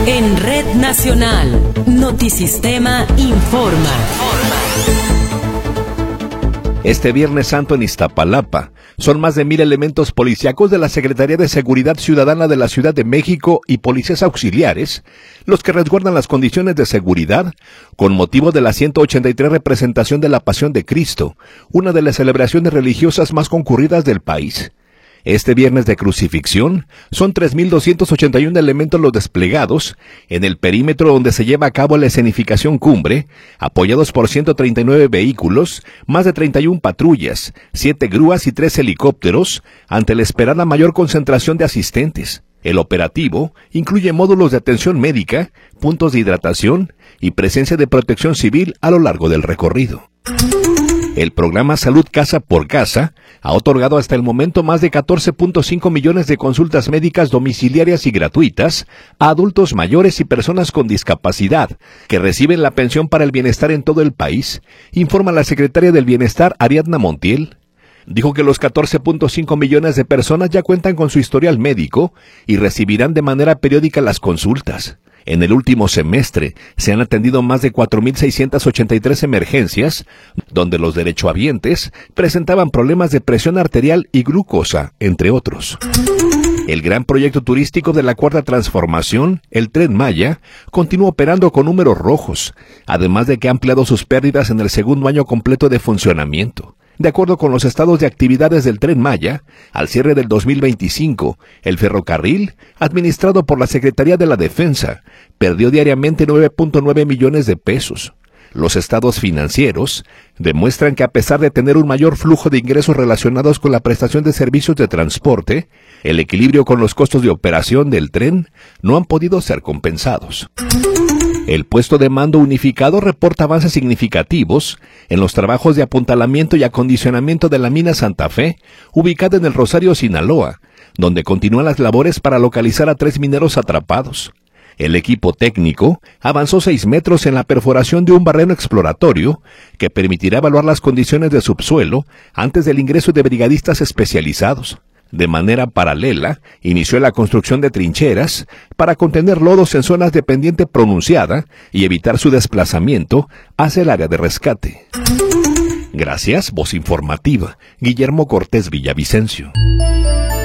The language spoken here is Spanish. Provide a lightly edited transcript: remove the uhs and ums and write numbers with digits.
En Red Nacional, Notisistema informa. Este Viernes Santo en Iztapalapa, son más de 1,000 elementos policíacos de la Secretaría de Seguridad Ciudadana de la Ciudad de México y policías auxiliares los que resguardan las condiciones de seguridad con motivo de la 183 representación de la Pasión de Cristo, una de las celebraciones religiosas más concurridas del país. Este viernes de crucifixión son 3,281 elementos los desplegados en el perímetro donde se lleva a cabo la escenificación cumbre, apoyados por 139 vehículos, más de 31 patrullas, 7 grúas y 3 helicópteros, ante la esperada mayor concentración de asistentes. El operativo incluye módulos de atención médica, puntos de hidratación y presencia de protección civil a lo largo del recorrido. El programa Salud Casa por Casa ha otorgado hasta el momento más de 14.5 millones de consultas médicas domiciliarias y gratuitas a adultos mayores y personas con discapacidad que reciben la pensión para el bienestar en todo el país, informa la secretaria del Bienestar Ariadna Montiel. Dijo que los 14.5 millones de personas ya cuentan con su historial médico y recibirán de manera periódica las consultas. En el último semestre se han atendido más de 4,683 emergencias, donde los derechohabientes presentaban problemas de presión arterial y glucosa, entre otros. El gran proyecto turístico de la Cuarta Transformación, el Tren Maya, continúa operando con números rojos, además de que ha ampliado sus pérdidas en el segundo año completo de funcionamiento. De acuerdo con los estados de actividades del Tren Maya, al cierre del 2025, el ferrocarril, administrado por la Secretaría de la Defensa, perdió diariamente 9.9 millones de pesos. Los estados financieros demuestran que a pesar de tener un mayor flujo de ingresos relacionados con la prestación de servicios de transporte, el equilibrio con los costos de operación del tren no han podido ser compensados. El puesto de mando unificado reporta avances significativos en los trabajos de apuntalamiento y acondicionamiento de la mina Santa Fe, ubicada en el Rosario, Sinaloa, donde continúan las labores para localizar a 3 mineros atrapados. El equipo técnico avanzó 6 metros en la perforación de un barreno exploratorio que permitirá evaluar las condiciones de subsuelo antes del ingreso de brigadistas especializados. De manera paralela, inició la construcción de trincheras para contener lodos en zonas de pendiente pronunciada y evitar su desplazamiento hacia el área de rescate. Gracias, voz informativa, Guillermo Cortés Villavicencio.